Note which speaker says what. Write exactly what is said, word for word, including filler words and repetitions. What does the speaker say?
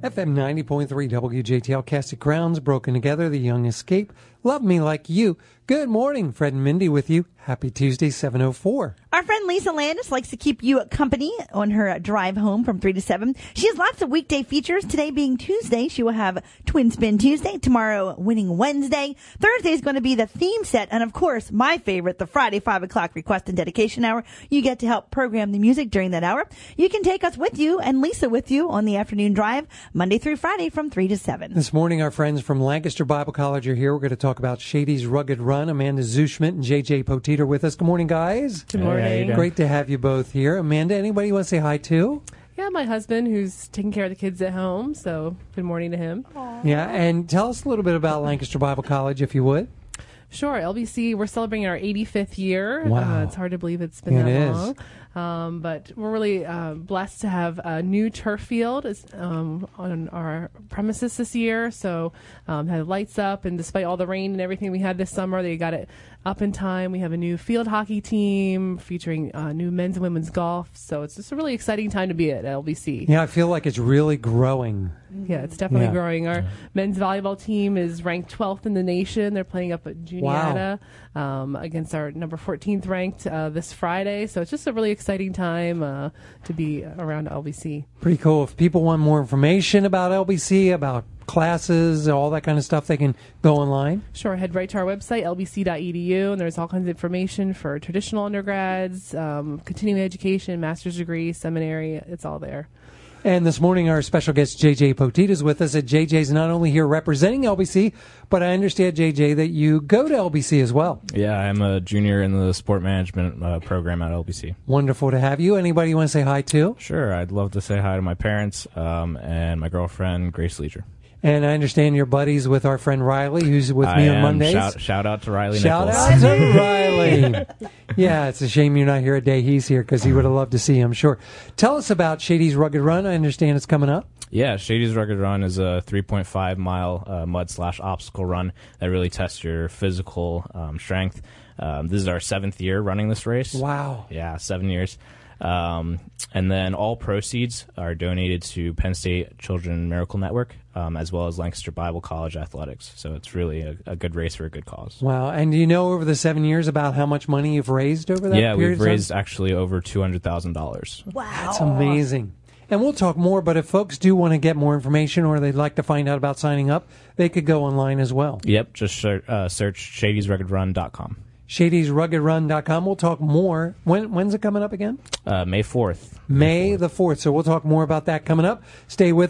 Speaker 1: F M ninety point three W J T L, Casting Crowns, Broken Together, The Young Escape, Love Me Like You. Good morning, Fred and Mindy with you. Happy Tuesday, seven oh four.
Speaker 2: Our friend Lisa Landis likes to keep you company on her drive home from three to seven. She has lots of weekday features. Today being Tuesday, she will have Twin Spin Tuesday. Tomorrow, Winning Wednesday. Thursday is going to be the theme set. And, of course, my favorite, the Friday five o'clock Request and Dedication Hour. You get to help program the music during that hour. You can take us with you and Lisa with you on the afternoon drive, Monday through Friday from three to seven.
Speaker 1: This morning, our friends from Lancaster Bible College are here. We're going to talk about Shady's Rugged Run. Amanda Zuschmidt and J J Poteet are with us. Good morning, guys.
Speaker 3: Good morning.
Speaker 4: Hey,
Speaker 1: Great to have you both here. Amanda, anybody you want to say hi to?
Speaker 3: Yeah, my husband who's taking care of the kids at home, so good morning to him.
Speaker 2: Aww.
Speaker 1: Yeah, and tell us a little bit about Lancaster Bible College, if you would.
Speaker 3: Sure, L B C, we're celebrating our eighty-fifth year.
Speaker 1: Wow.
Speaker 3: Uh, it's hard to believe it's been
Speaker 1: It
Speaker 3: that
Speaker 1: is.
Speaker 3: long. Um, but we're really uh, blessed to have a new turf field um, on our premises this year. So um, had lights up, and despite all the rain and everything we had this summer, they got it up in time. We have a new field hockey team featuring uh, new men's and women's golf. So it's just a really exciting time to be at L B C.
Speaker 1: Yeah, I feel like it's really growing.
Speaker 3: Yeah, it's definitely
Speaker 1: Yeah.
Speaker 3: growing. Our men's volleyball team is ranked twelfth in the nation. They're playing up at Juniata um, against our number fourteenth ranked uh, this Friday. So it's just a really exciting time uh, to be around L B C.
Speaker 1: Pretty cool. If people want more information about L B C, about classes, all that kind of stuff, they can go online.
Speaker 3: Sure, head right to our website, L B C dot E D U, and there's all kinds of information for traditional undergrads, um, continuing education, master's degree, seminary. It's all there.
Speaker 1: And this morning, our special guest, J J Poteet, is with us. And J J's not only here representing L B C, but I understand, J J, that you go to L B C as well.
Speaker 4: Yeah, I'm a junior in the sport management uh, program at L B C.
Speaker 1: Wonderful to have you. Anybody you want to say hi to?
Speaker 4: Sure, I'd love to say hi to my parents um, and my girlfriend, Grace Leisure.
Speaker 1: And I understand you're buddies with our friend Riley, who's with
Speaker 4: I
Speaker 1: me on
Speaker 4: am.
Speaker 1: Mondays.
Speaker 4: Shout, shout out to Riley
Speaker 1: Shout
Speaker 4: Nichols.
Speaker 1: out to Riley. Yeah, it's a shame you're not here a day he's here because he would have loved to see you, I'm sure. Tell us about Shady's Rugged Run. I understand it's coming up.
Speaker 4: Yeah, Shady's Rugged Run is a three point five mile uh, mud slash obstacle run that really tests your physical um, strength. Um, this is our seventh year running this race.
Speaker 1: Wow.
Speaker 4: Yeah, seven years. Um, and then all proceeds are donated to Penn State Children Miracle Network, um, as well as Lancaster Bible College Athletics. So it's really a, a good race for a good cause.
Speaker 1: Wow. And do you know over the seven years about how much money you've raised over that
Speaker 4: Yeah,
Speaker 1: period
Speaker 4: we've
Speaker 1: of time?
Speaker 4: raised actually over two hundred thousand dollars.
Speaker 2: Wow.
Speaker 1: That's amazing. And we'll talk more, but if folks do want to get more information or they'd like to find out about signing up, they could go online as well.
Speaker 4: Yep, just ser- uh, search shadys rugged run dot com.
Speaker 1: shadys rugged run dot com. We'll talk more. When, when's it coming up again?
Speaker 4: Uh, May fourth.
Speaker 1: May the fourth. So we'll talk more about that coming up. Stay with